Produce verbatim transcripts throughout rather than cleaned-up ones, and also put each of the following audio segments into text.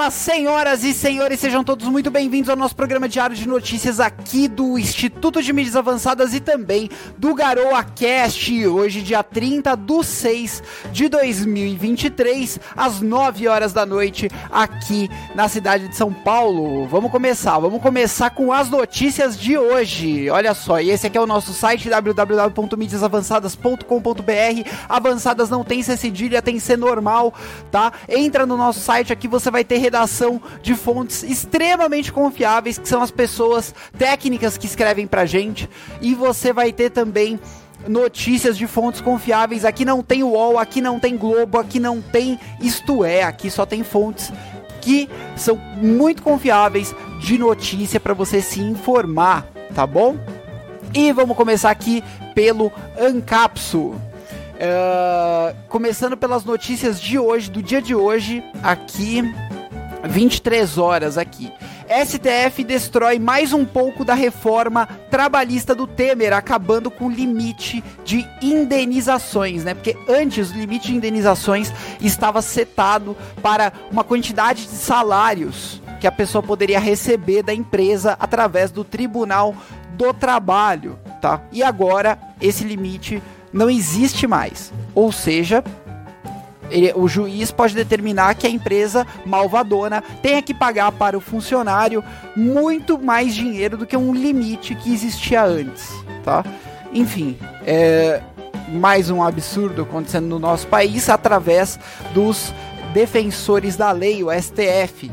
dia, senhoras e senhores, sejam todos muito bem-vindos ao nosso programa diário de notícias aqui do Instituto de Mídias Avançadas e também do Garoa Cast. Hoje, dia trinta de seis de dois mil e vinte e três, às nove horas da noite, aqui na cidade de São Paulo. Vamos começar, vamos começar com as notícias de hoje. Olha só, e esse aqui é o nosso site, w w w ponto mídias avançadas ponto com ponto b r. Avançadas não tem C cedilha, tem C normal, tá? Entra no nosso site aqui, você vai ter redação de fontes extremamente confiáveis, que são as pessoas técnicas que escrevem pra gente, e você vai ter também notícias de fontes confiáveis. Aqui não tem U O L, aqui não tem Globo, aqui não tem Isto É, aqui só tem fontes que são muito confiáveis de notícia para você se informar, tá bom? E vamos começar aqui pelo Ancapsu. Uh, começando pelas notícias de hoje, do dia de hoje, aqui, vinte e três horas aqui. S T F destrói mais um pouco da reforma trabalhista do Temer, acabando com o limite de indenizações, né? Porque antes o limite de indenizações estava setado para uma quantidade de salários que a pessoa poderia receber da empresa através do Tribunal do Trabalho, tá? E agora esse limite não existe mais, ou seja, ele, o juiz pode determinar que a empresa malvadona tenha que pagar para o funcionário muito mais dinheiro do que um limite que existia antes, tá? Enfim, é mais um absurdo acontecendo no nosso país através dos defensores da lei, o S T F.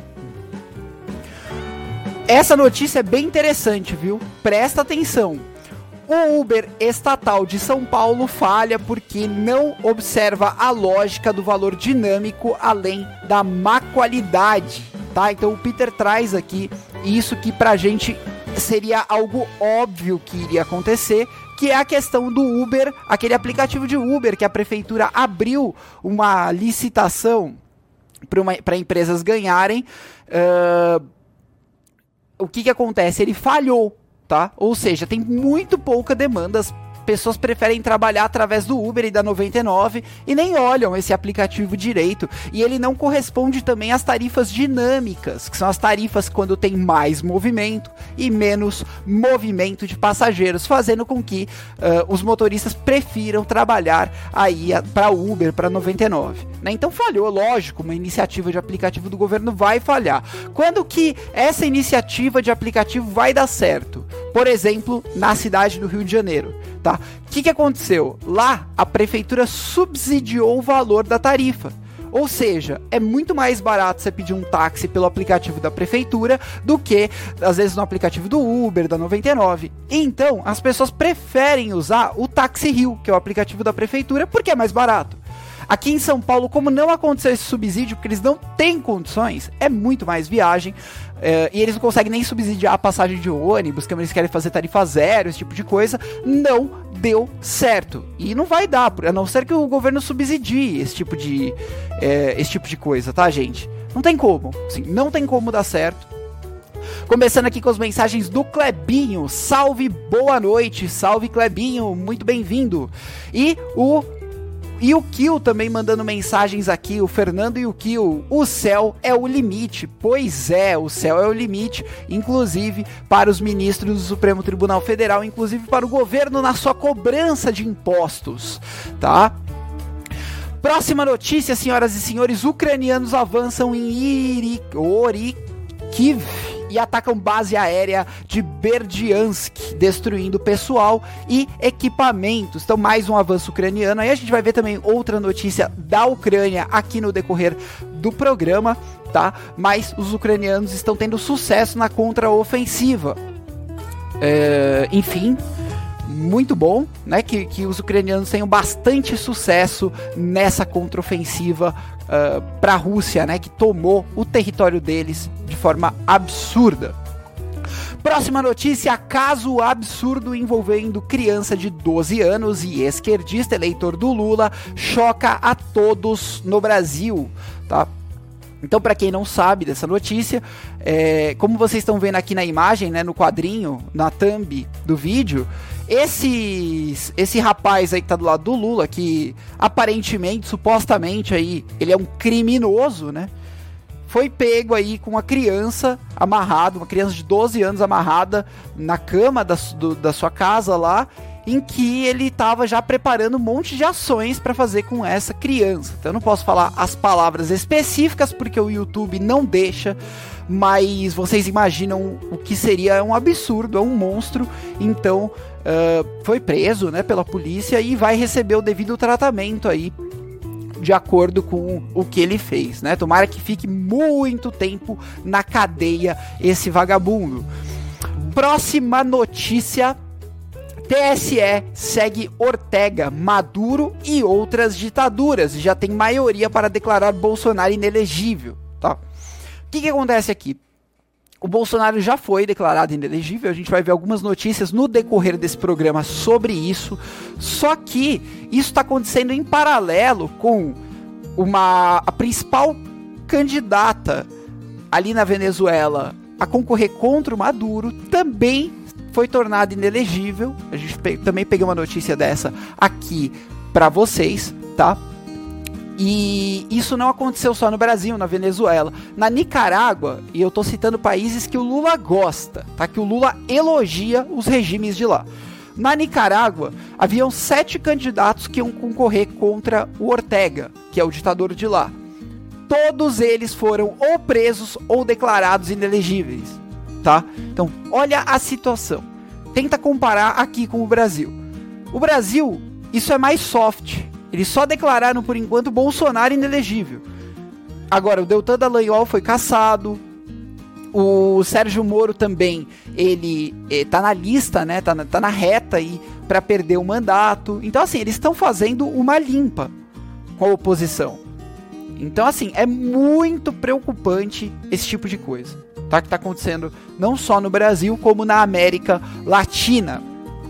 Essa notícia é bem interessante, viu? Presta atenção. O Uber estatal de São Paulo falha porque não observa a lógica do valor dinâmico além da má qualidade, tá? Então o Peter traz aqui isso que pra gente seria algo óbvio que iria acontecer, que é a questão do Uber, aquele aplicativo de Uber que a prefeitura abriu uma licitação para empresas ganharem. Uh, o que que acontece? Ele falhou. Tá? Ou seja, tem muito pouca demanda, as pessoas preferem trabalhar através do Uber e da noventa e nove e nem olham esse aplicativo direito, e ele não corresponde também às tarifas dinâmicas, que são as tarifas quando tem mais movimento e menos movimento de passageiros, fazendo com que uh, os motoristas prefiram trabalhar aí para Uber, para noventa e nove, né? Então falhou, lógico, uma iniciativa de aplicativo do governo vai falhar. Quando que essa iniciativa de aplicativo vai dar certo? Por exemplo, na cidade do Rio de Janeiro, tá? O que que aconteceu? Lá, a prefeitura subsidiou o valor da tarifa. Ou seja, é muito mais barato você pedir um táxi pelo aplicativo da prefeitura do que, às vezes, no aplicativo do Uber, da noventa e nove. Então, as pessoas preferem usar o Táxi Rio, que é o aplicativo da prefeitura, porque é mais barato. Aqui em São Paulo, como não aconteceu esse subsídio, porque eles não têm condições, é muito mais viagem, é, e eles não conseguem nem subsidiar a passagem de ônibus, que eles querem fazer tarifa zero, esse tipo de coisa, não deu certo. E não vai dar, a não ser que o governo subsidie esse tipo de, é, esse tipo de coisa, tá, gente? Não tem como, assim, não tem como dar certo. Começando aqui com as mensagens do Clebinho. Salve, boa noite, salve Clebinho, muito bem-vindo. E o E o Kill também mandando mensagens aqui, o Fernando e o Kill, o céu é o limite. Pois é, o céu é o limite, inclusive para os ministros do Supremo Tribunal Federal, inclusive para o governo na sua cobrança de impostos, tá? Próxima notícia, senhoras e senhores, ucranianos avançam em Iri... Orikiv e atacam base aérea de Berdiansk, destruindo pessoal e equipamentos. Então, mais um avanço ucraniano. Aí a gente vai ver também outra notícia da Ucrânia aqui no decorrer do programa, tá? Mas os ucranianos estão tendo sucesso na contraofensiva. É, enfim, muito bom, né? Que, que os ucranianos tenham bastante sucesso nessa contraofensiva uh, para a Rússia, né? Que tomou o território deles de forma absurda. Próxima notícia, caso absurdo envolvendo criança de doze anos e esquerdista eleitor do Lula choca a todos no Brasil, tá? Então, para quem não sabe dessa notícia, é, como vocês estão vendo aqui na imagem, né, no quadrinho, na thumb do vídeo, esse, esse rapaz aí que tá do lado do Lula, que aparentemente, supostamente aí, ele é um criminoso, né? foi pego aí com uma criança amarrada, uma criança de doze anos amarrada na cama da, do, da sua casa lá, em que ele estava já preparando um monte de ações para fazer com essa criança. Então eu não posso falar as palavras específicas porque o YouTube não deixa, mas vocês imaginam o que seria um absurdo, é um monstro. Então uh, foi preso, né, pela polícia e vai receber o devido tratamento aí, de acordo com o que ele fez, né? Tomara que fique muito tempo na cadeia esse vagabundo. Próxima notícia: T S E segue Ortega, Maduro e outras ditaduras e já tem maioria para declarar Bolsonaro inelegível, tá? O que que acontece aqui? O Bolsonaro já foi declarado inelegível, a gente vai ver algumas notícias no decorrer desse programa sobre isso, só que isso está acontecendo em paralelo com uma, a principal candidata ali na Venezuela a concorrer contra o Maduro, também foi tornada inelegível. A gente pe- também peguei uma notícia dessa aqui para vocês, tá? E isso não aconteceu só no Brasil, na Venezuela. Na Nicarágua, e eu tô citando países que o Lula gosta, tá? Que o Lula elogia os regimes de lá. Na Nicarágua, haviam sete candidatos que iam concorrer contra o Ortega, que é o ditador de lá. Todos eles foram ou presos ou declarados inelegíveis, tá? Então, olha a situação. Tenta comparar aqui com o Brasil. O Brasil, isso é mais soft. Eles só declararam, por enquanto, Bolsonaro inelegível. Agora, o Deltan Dallagnol foi cassado. O Sérgio Moro também, ele eh, tá na lista, né? Tá na, tá na reta aí para perder o mandato. Então, assim, eles estão fazendo uma limpa com a oposição. Então, assim, é muito preocupante esse tipo de coisa, tá? Que tá acontecendo não só no Brasil, como na América Latina.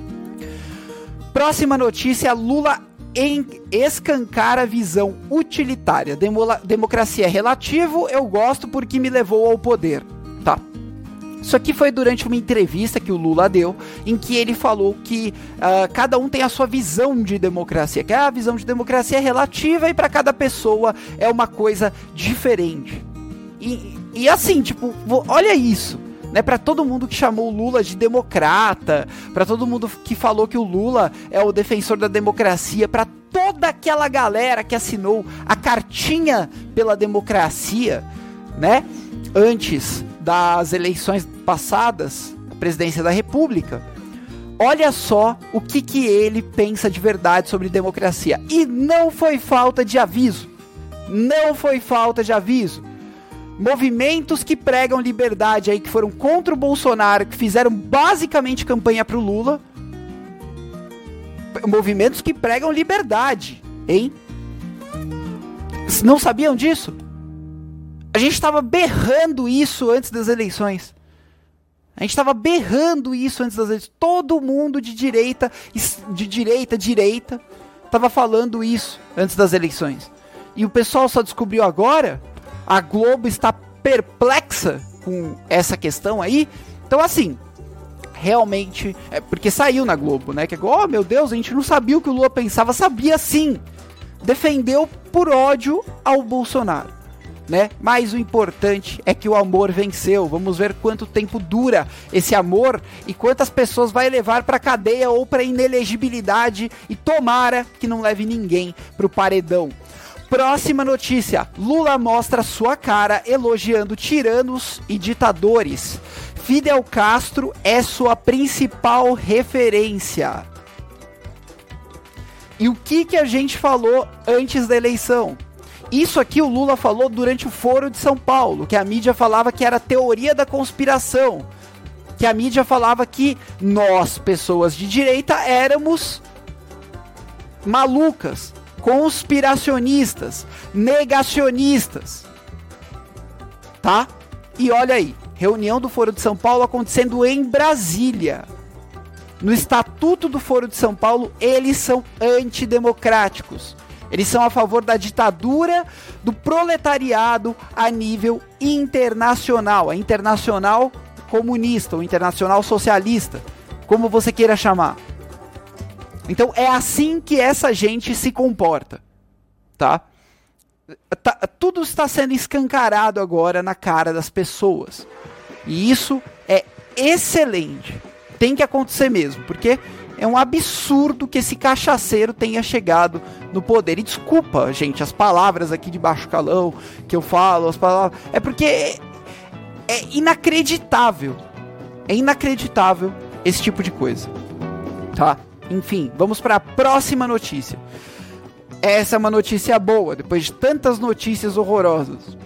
Próxima notícia: Lula em escancara a visão utilitária. Demola, democracia é relativo, eu gosto porque me levou ao poder. Tá. Isso aqui foi durante uma entrevista que o Lula deu, em que ele falou que uh, cada um tem a sua visão de democracia, que a visão de democracia é relativa e para cada pessoa é uma coisa diferente. E, e assim, tipo, olha isso. Né, para todo mundo que chamou o Lula de democrata, para todo mundo que falou que o Lula é o defensor da democracia, para toda aquela galera que assinou a cartinha pela democracia, né, antes das eleições passadas, a presidência da República, olha só o que, que ele pensa de verdade sobre democracia. E não foi falta de aviso, não foi falta de aviso. Movimentos que pregam liberdade aí, que foram contra o Bolsonaro, que fizeram basicamente campanha pro Lula. Movimentos que pregam liberdade, hein? Não sabiam disso? A gente estava berrando isso antes das eleições. A gente estava berrando isso antes das eleições. Todo mundo de direita, de direita, direita, estava falando isso antes das eleições. E o pessoal só descobriu agora? A Globo está perplexa com essa questão aí. Então, assim, realmente, é porque saiu na Globo, né? Que, oh, meu Deus, a gente não sabia o que o Lula pensava. Sabia sim. Defendeu por ódio ao Bolsonaro, né? Mas o importante é que o amor venceu. Vamos ver quanto tempo dura esse amor e quantas pessoas vai levar para cadeia ou para inelegibilidade. E tomara que não leve ninguém pro paredão. Próxima notícia: Lula mostra sua cara elogiando tiranos e ditadores. Fidel Castro é sua principal referência. E o que, que a gente falou antes da eleição? Isso aqui o Lula falou durante o Foro de São Paulo, que a mídia falava que era teoria da conspiração. Que a mídia falava que nós, pessoas de direita, éramos malucas, conspiracionistas, negacionistas, tá? E olha aí, reunião do Foro de São Paulo acontecendo em Brasília. No Estatuto do Foro de São Paulo, eles são antidemocráticos. Eles são a favor da ditadura do proletariado a nível internacional, a internacional comunista, ou internacional socialista, como você queira chamar. Então é assim que essa gente se comporta, tá? tá, tudo está sendo escancarado agora na cara das pessoas. E isso é excelente. Tem que acontecer mesmo, porque é um absurdo que esse cachaceiro tenha chegado no poder. E desculpa, gente, as palavras aqui de baixo calão que eu falo, as palavras... É porque é, é inacreditável. É inacreditável esse tipo de coisa. Tá? Enfim, vamos para a próxima notícia. Essa é uma notícia boa, depois de tantas notícias horrorosas.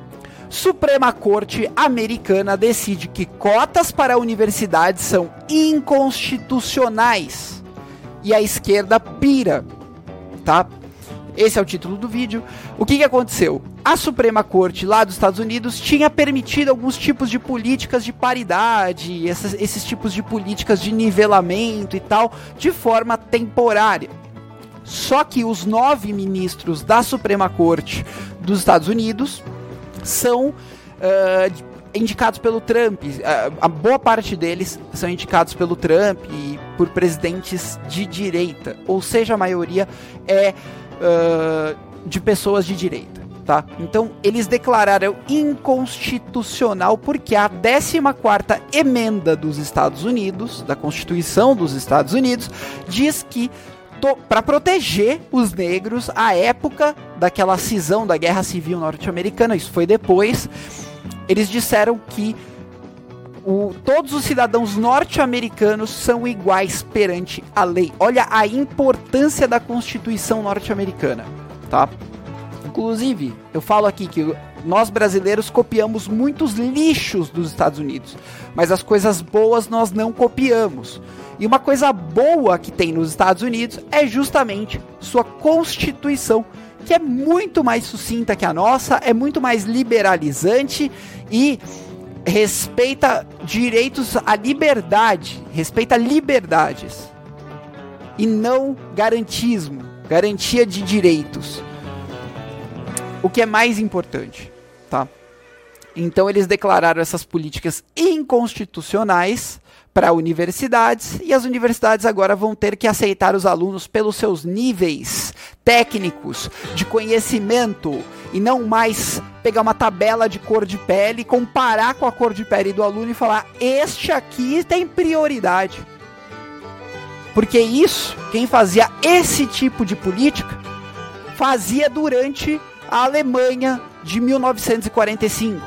Suprema Corte Americana decide que cotas para universidades são inconstitucionais. E a esquerda pira, tá? Esse é o título do vídeo. O que que aconteceu? A Suprema Corte lá dos Estados Unidos tinha permitido alguns tipos de políticas de paridade, esses, esses tipos de políticas de nivelamento e tal, de forma temporária. Só que os nove ministros da Suprema Corte dos Estados Unidos são uh, indicados pelo Trump. Uh, a boa parte deles são indicados pelo Trump e por presidentes de direita. Ou seja, a maioria é uh, de pessoas de direita. Tá? Então, eles declararam inconstitucional porque a décima quarta emenda dos Estados Unidos, da Constituição dos Estados Unidos, diz que para proteger os negros à época daquela cisão da Guerra Civil Norte-Americana, isso foi depois, eles disseram que o, todos os cidadãos norte-americanos são iguais perante a lei. Olha a importância da Constituição norte-americana, tá? Inclusive, eu falo aqui que nós brasileiros copiamos muitos lixos dos Estados Unidos, mas as coisas boas nós não copiamos. E uma coisa boa que tem nos Estados Unidos é justamente sua Constituição, que é muito mais sucinta que a nossa, é muito mais liberalizante e respeita direitos à liberdade, respeita liberdades e não garantismo, garantia de direitos. O que é mais importante, tá? Então eles declararam essas políticas inconstitucionais para universidades, e as universidades agora vão ter que aceitar os alunos pelos seus níveis técnicos de conhecimento e não mais pegar uma tabela de cor de pele, comparar com a cor de pele do aluno e falar, este aqui tem prioridade. Porque isso, quem fazia esse tipo de política, fazia durante a Alemanha de mil novecentos e quarenta e cinco,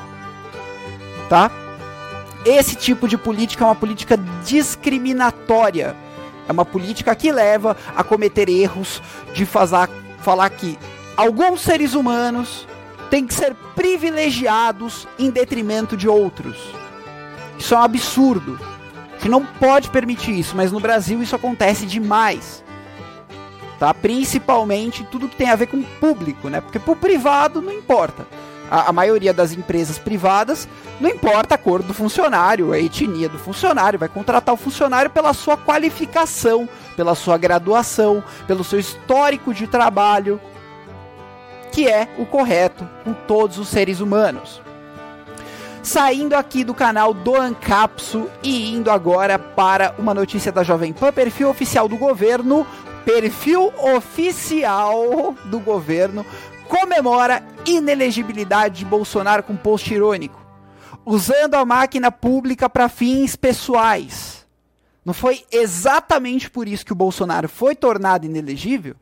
tá? Esse tipo de política é uma política discriminatória. É uma política que leva a cometer erros de fazer, falar que alguns seres humanos têm que ser privilegiados em detrimento de outros. Isso é um absurdo. A gente não pode permitir isso, mas no Brasil isso acontece demais. Tá? Principalmente tudo que tem a ver com o público, né? Porque pro privado não importa. A, a maioria das empresas privadas, não importa a cor do funcionário, a etnia do funcionário, vai contratar o funcionário pela sua qualificação, pela sua graduação, pelo seu histórico de trabalho, que é o correto com todos os seres humanos. Saindo aqui do canal do Ancapso e indo agora para uma notícia da Jovem Pan, perfil oficial do governo, perfil oficial do governo comemora inelegibilidade de Bolsonaro com post irônico, usando a máquina pública para fins pessoais. Não foi exatamente por isso que o Bolsonaro foi tornado inelegível?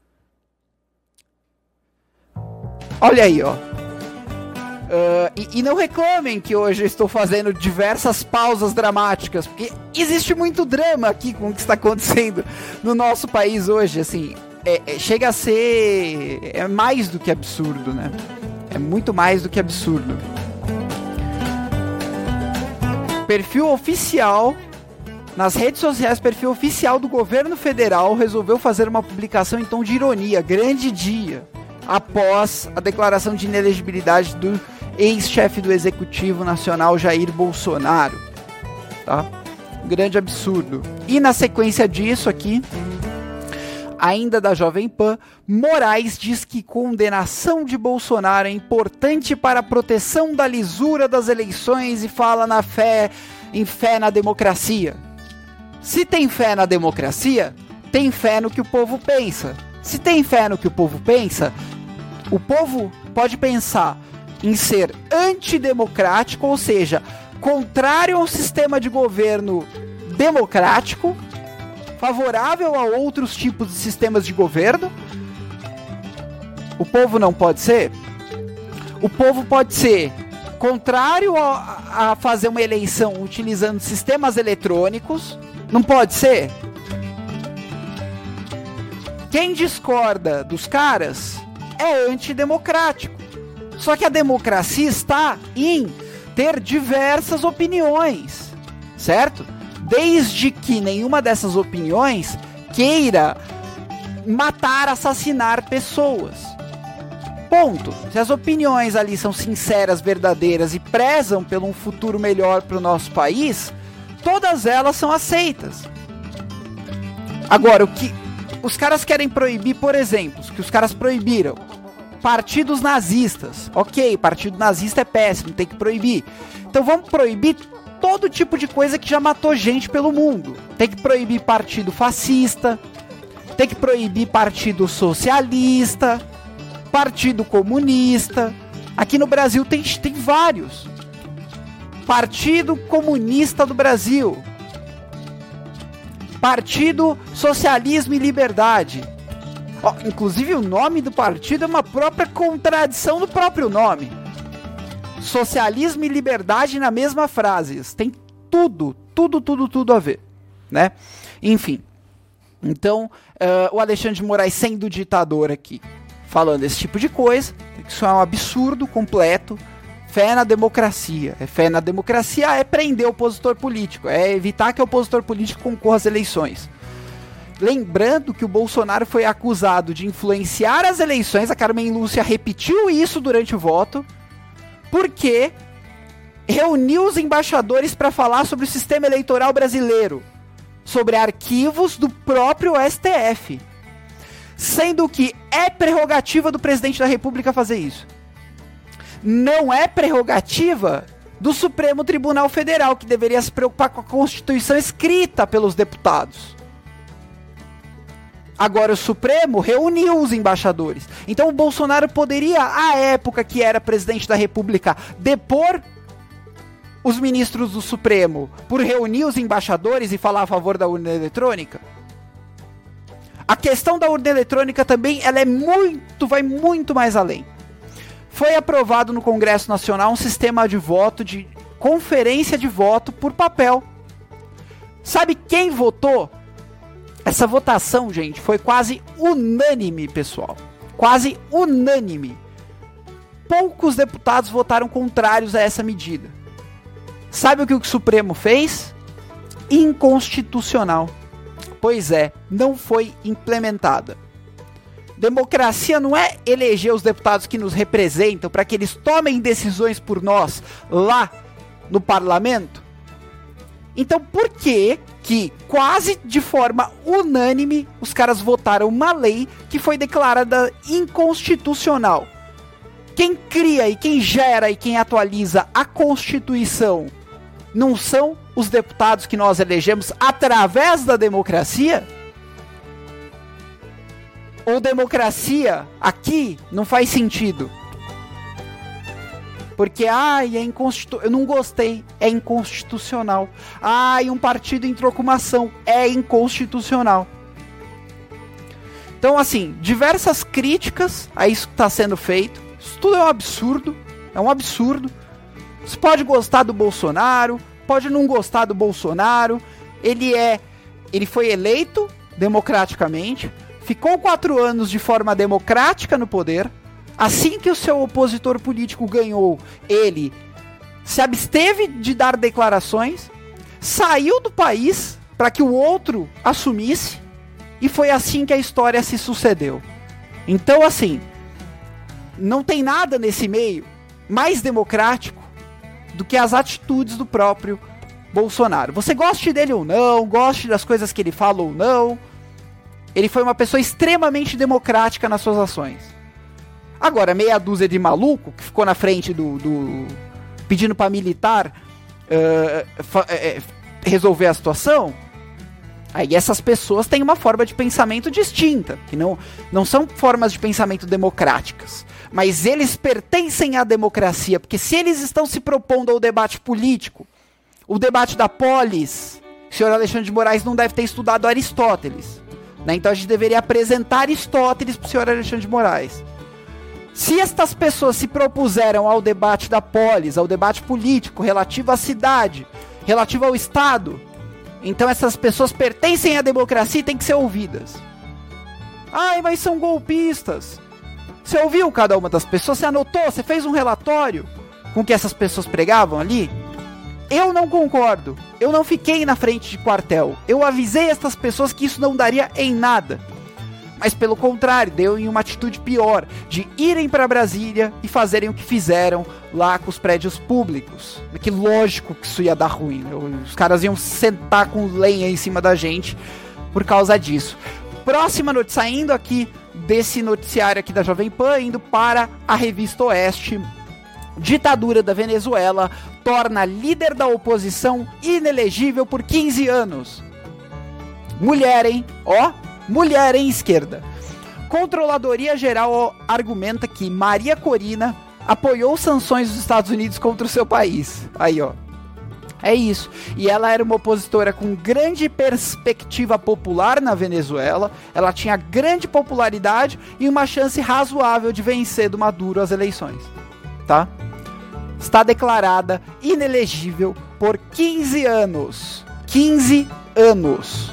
Olha aí, ó. Uh, e, e não reclamem que hoje eu estou fazendo diversas pausas dramáticas, porque existe muito drama aqui com o que está acontecendo no nosso país hoje, assim, é, é, chega a ser é mais do que absurdo, né? É muito mais do que absurdo. Perfil oficial, nas redes sociais, perfil oficial do governo federal resolveu fazer uma publicação em tom de ironia, grande dia, após a declaração de inelegibilidade do ex-chefe do Executivo Nacional, Jair Bolsonaro. Tá? Um grande absurdo. E na sequência disso aqui, ainda da Jovem Pan, Moraes diz que condenação de Bolsonaro é importante para a proteção da lisura das eleições e fala na fé, em fé na democracia. Se tem fé na democracia, tem fé no que o povo pensa. Se tem fé no que o povo pensa, O povo pode pensar em ser antidemocrático, ou seja, contrário ao sistema de governo democrático, favorável a outros tipos de sistemas de governo. O povo não pode ser. O povo pode ser contrário a, a fazer uma eleição utilizando sistemas eletrônicos. Não pode ser. Quem discorda dos caras é antidemocrático. Só que a democracia está em ter diversas opiniões, certo? Desde que nenhuma dessas opiniões queira matar, assassinar pessoas. Ponto. Se as opiniões ali são sinceras, verdadeiras e prezam por um futuro melhor para o nosso país, todas elas são aceitas. Agora, o que os caras querem proibir, por exemplo, que os caras proibiram partidos nazistas. Ok, partido nazista é péssimo, tem que proibir. Então vamos proibir todo tipo de coisa que já matou gente pelo mundo. Tem que proibir partido fascista, tem que proibir partido socialista, partido comunista. Aqui no Brasil tem, tem vários. Partido Comunista do Brasil, Partido Socialismo e Liberdade. Oh, inclusive o nome do partido é uma própria contradição do próprio nome. Socialismo e liberdade na mesma frase. Tem tudo, tudo, tudo, tudo a ver, né? Enfim. Então, uh, o Alexandre de Moraes sendo ditador aqui, falando esse tipo de coisa, isso é um absurdo completo. Fé na democracia. É fé na democracia é prender o opositor político, é evitar que o opositor político concorra às eleições. Lembrando que o Bolsonaro foi acusado de influenciar as eleições, a Carmen Lúcia repetiu isso durante o voto, porque reuniu os embaixadores para falar sobre o sistema eleitoral brasileiro, sobre arquivos do próprio S T F, sendo que é prerrogativa do presidente da República fazer isso. Não é prerrogativa do Supremo Tribunal Federal, que deveria se preocupar com a Constituição escrita pelos deputados. Agora o Supremo reuniu os embaixadores. Então o Bolsonaro poderia, à época que era presidente da República, depor os ministros do Supremo por reunir os embaixadores e falar a favor da urna eletrônica? A questão da urna eletrônica também, ela é muito, vai muito mais além. Foi aprovado no Congresso Nacional um sistema de voto, de conferência de voto por papel. Sabe quem votou? Essa votação, gente, foi quase unânime, pessoal. Quase unânime. Poucos deputados votaram contrários a essa medida. Sabe o que o Supremo fez? Inconstitucional. Pois é, não foi implementada. Democracia não é eleger os deputados que nos representam para que eles tomem decisões por nós lá no parlamento? Então por que que quase de forma unânime os caras votaram uma lei que foi declarada inconstitucional? Quem cria e quem gera e quem atualiza a Constituição não são os deputados que nós elegemos através da democracia? Ou democracia aqui não faz sentido? Porque, ai, é inconstitucional, eu não gostei, é inconstitucional. Ai, um partido entrou com uma ação, é inconstitucional. Então, assim, diversas críticas a isso que está sendo feito. Isso tudo é um absurdo, é um absurdo. Você pode gostar do Bolsonaro, pode não gostar do Bolsonaro. Ele é, ele foi eleito democraticamente, ficou quatro anos de forma democrática no poder. Assim que o seu opositor político ganhou, ele se absteve de dar declarações, saiu do país para que o outro assumisse, e foi assim que a história se sucedeu. Então, assim, não tem nada nesse meio mais democrático do que as atitudes do próprio Bolsonaro. Você goste dele ou não, goste das coisas que ele fala ou não, ele foi uma pessoa extremamente democrática nas suas ações. Agora, meia dúzia de maluco que ficou na frente do... do pedindo para militar uh, fa, uh, resolver a situação, Aí essas pessoas têm uma forma de pensamento distinta, que não, não são formas de pensamento democráticas. Mas eles pertencem à democracia, porque se eles estão se propondo ao debate político, o debate da polis, o senhor Alexandre de Moraes não deve ter estudado Aristóteles, né? Então a gente deveria apresentar Aristóteles para o senhor Alexandre de Moraes. Se estas pessoas se propuseram ao debate da polis, ao debate político relativo à cidade, relativo ao Estado, então essas pessoas pertencem à democracia e têm que ser ouvidas. Ai, mas são golpistas. Você ouviu cada uma das pessoas? Você anotou? Você fez um relatório com o que essas pessoas pregavam ali? Eu não concordo. Eu não fiquei na frente de quartel. Eu avisei essas pessoas que isso não daria em nada. Mas pelo contrário, deu em uma atitude pior, de irem para Brasília e fazerem o que fizeram lá com os prédios públicos. Que lógico que isso ia dar ruim, né? Os caras iam sentar com lenha em cima da gente por causa disso. Próxima notícia, saindo aqui desse noticiário aqui da Jovem Pan, indo para a Revista Oeste. Ditadura da Venezuela torna líder da oposição inelegível por quinze anos. Mulher, hein? Ó, mulher em esquerda. Controladoria Geral argumenta que Maria Corina apoiou sanções dos Estados Unidos contra o seu país. Aí, ó. É isso. E ela era uma opositora com grande perspectiva popular na Venezuela. Ela tinha grande popularidade e uma chance razoável de vencer do Maduro as eleições. Tá? Está declarada inelegível por quinze anos. quinze anos.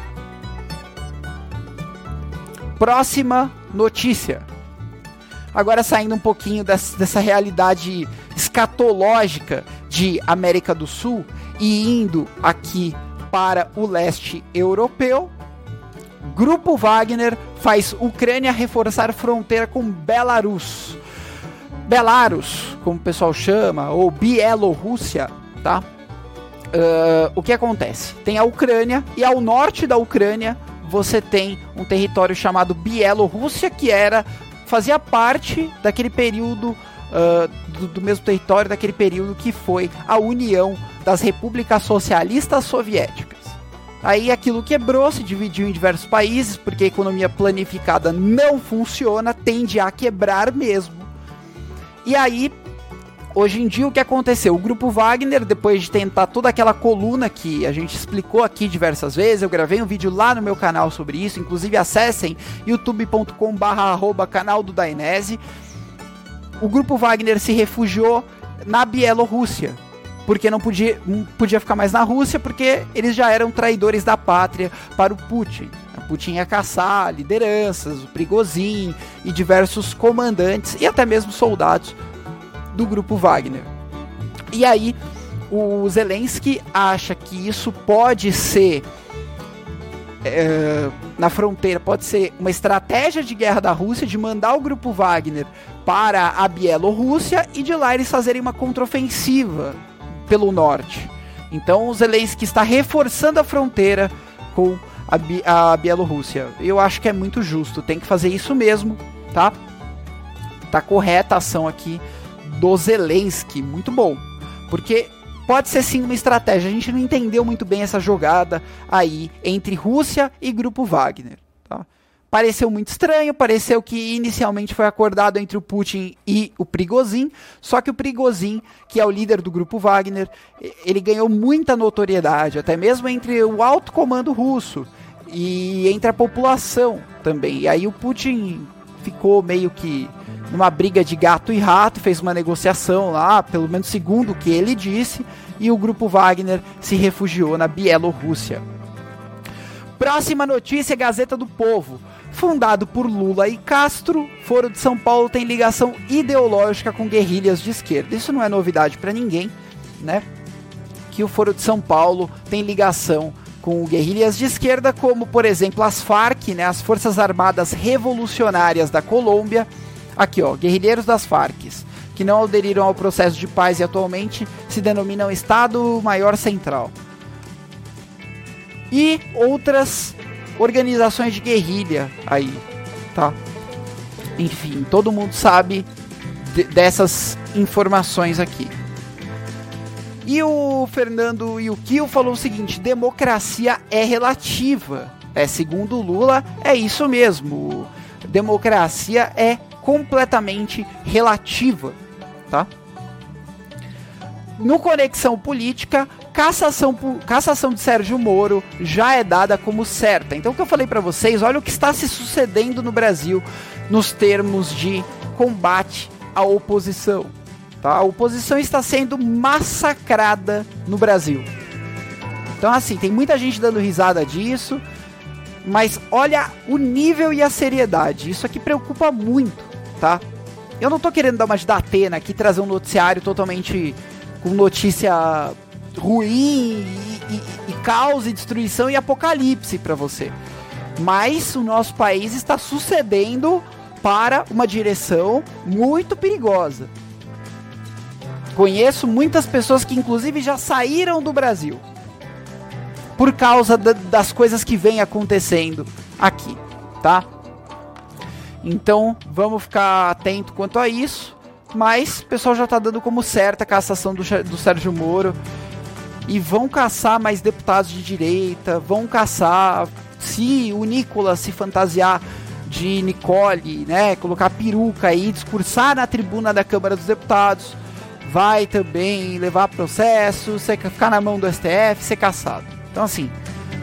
Próxima notícia. Agora saindo um pouquinho dessa, dessa realidade escatológica de América do Sul e indo aqui para o leste europeu. Grupo Wagner faz Ucrânia reforçar fronteira com Belarus. Belarus, como o pessoal chama, ou Bielorrússia, tá? Uh, o que acontece? Tem a Ucrânia e ao norte da Ucrânia você tem um território chamado Bielorrússia, que era, fazia parte daquele período, uh, do, do mesmo território, daquele período que foi a União das Repúblicas Socialistas Soviéticas. Aí aquilo quebrou, se dividiu em diversos países, porque a economia planificada não funciona, tende a quebrar mesmo. E aí, hoje em dia, o que aconteceu? O Grupo Wagner, depois de tentar toda aquela coluna que a gente explicou aqui diversas vezes, eu gravei um vídeo lá no meu canal sobre isso, inclusive acessem youtube ponto com barra arroba canal do Dainese. O Grupo Wagner se refugiou na Bielorrússia, porque não podia, não podia ficar mais na Rússia, porque eles já eram traidores da pátria para o Putin. O Putin ia caçar lideranças, o Prigozhin e diversos comandantes e até mesmo soldados do Grupo Wagner. E aí o Zelensky acha que isso pode ser é, na fronteira, pode ser uma estratégia de guerra da Rússia, de mandar o Grupo Wagner para a Bielorrússia e de lá eles fazerem uma contraofensiva pelo norte. Então o Zelensky está reforçando a fronteira com a, Bi- a Bielorrússia. Eu acho que é muito justo, tem que fazer isso mesmo, tá? Tá correta a ação aqui do Zelensky, muito bom, porque pode ser sim uma estratégia, a gente não entendeu muito bem essa jogada aí entre Rússia e Grupo Wagner, tá? Pareceu muito estranho, pareceu que inicialmente foi acordado entre o Putin e o Prigozhin, só que o Prigozhin, que é o líder do Grupo Wagner, ele ganhou muita notoriedade, até mesmo entre o alto comando russo e entre a população também, e aí o Putin ficou meio que numa briga de gato e rato, fez uma negociação lá, pelo menos segundo o que ele disse, e o Grupo Wagner se refugiou na Bielorrússia. Próxima notícia, Gazeta do Povo. Fundado por Lula e Castro, Foro de São Paulo tem ligação ideológica com guerrilhas de esquerda. Isso não é novidade para ninguém, né? Que o Foro de São Paulo tem ligação com guerrilhas de esquerda, como, por exemplo, as Farc, né? As Forças Armadas Revolucionárias da Colômbia. Aqui, ó, guerrilheiros das Farc, que não aderiram ao processo de paz e atualmente se denominam Estado Maior Central. E outras organizações de guerrilha aí, tá? Enfim, todo mundo sabe de, dessas informações aqui. E o Fernando Yukio falou o seguinte: democracia é relativa. É, segundo Lula, é isso mesmo. Democracia é completamente relativa, tá? No Conexão Política, cassação, cassação de Sérgio Moro já é dada como certa. Então, o que eu falei para vocês, olha o que está se sucedendo no Brasil nos termos de combate à oposição. Tá? A oposição está sendo massacrada no Brasil. Então, assim, tem muita gente dando risada disso, mas olha o nível e a seriedade. Isso aqui preocupa muito, tá? Eu não tô querendo dar uma de Datena aqui, trazer um noticiário totalmente com notícia ruim e, e, e caos e destruição e apocalipse para você. Mas o nosso país está sucedendo para uma direção muito perigosa. Conheço muitas pessoas que inclusive já saíram do Brasil por causa da, das coisas que vem acontecendo aqui, tá? Então vamos ficar atento quanto a isso. Mas o pessoal já tá dando como certa a cassação do, do Sérgio Moro. E vão caçar mais deputados de direita. Vão caçar, se o Nicolas se fantasiar de Nicole, né, colocar peruca aí, discursar na tribuna da Câmara dos Deputados, vai também levar processo, ficar na mão do S T F, ser caçado. Então assim,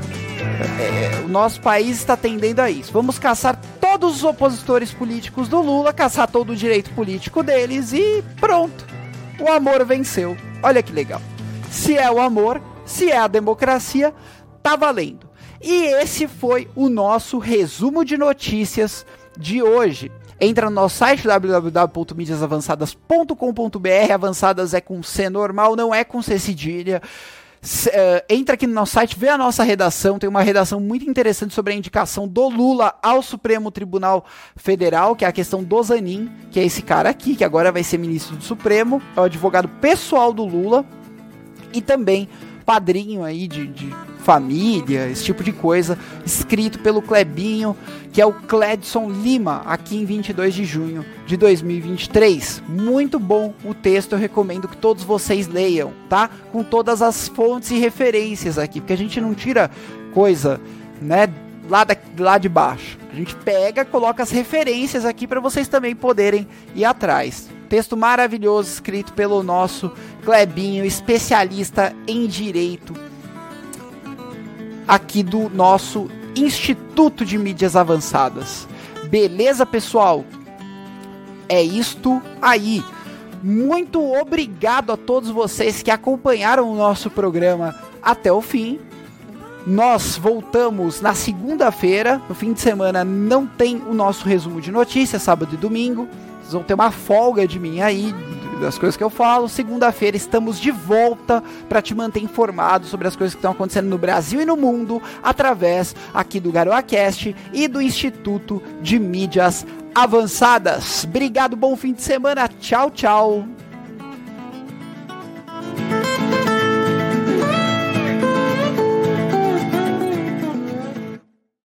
é, o nosso país está tendendo a isso. Vamos caçar todos os opositores políticos do Lula, caçar todo o direito político deles e pronto. O amor venceu. Olha que legal. Se é o amor, se é a democracia, tá valendo. E esse foi o nosso resumo de notícias de hoje. Entra no nosso site w w w ponto mídias avançadas ponto com ponto b r. Avançadas é com C normal, não é com C cedilha. Uh, entra aqui no nosso site, vê a nossa redação. Tem uma redação muito interessante sobre a indicação do Lula ao Supremo Tribunal Federal, que é a questão do Zanin, que é esse cara aqui, que agora vai ser ministro do Supremo, é o advogado pessoal do Lula e também padrinho aí de, de família, esse tipo de coisa, escrito pelo Clebinho, que é o Cledson Lima, aqui em vinte e dois de junho de dois mil e vinte e três. Muito bom o texto, eu recomendo que todos vocês leiam, tá? Com todas as fontes e referências aqui, porque a gente não tira coisa, né, lá, da, lá de baixo. A gente pega, coloca as referências aqui para vocês também poderem ir atrás. Texto maravilhoso, escrito pelo nosso Clebinho, especialista em direito aqui do nosso Instituto de Mídias Avançadas. Beleza, pessoal? É isto aí. Muito obrigado a todos vocês que acompanharam o nosso programa até o fim. Nós voltamos na segunda-feira. No fim de semana não tem o nosso resumo de notícias, sábado e domingo. Vocês vão ter uma folga de mim aí, das coisas que eu falo. Segunda-feira estamos de volta para te manter informado sobre as coisas que estão acontecendo no Brasil e no mundo, através aqui do GaroaCast e do Instituto de Mídias Avançadas. Obrigado, bom fim de semana, tchau, tchau.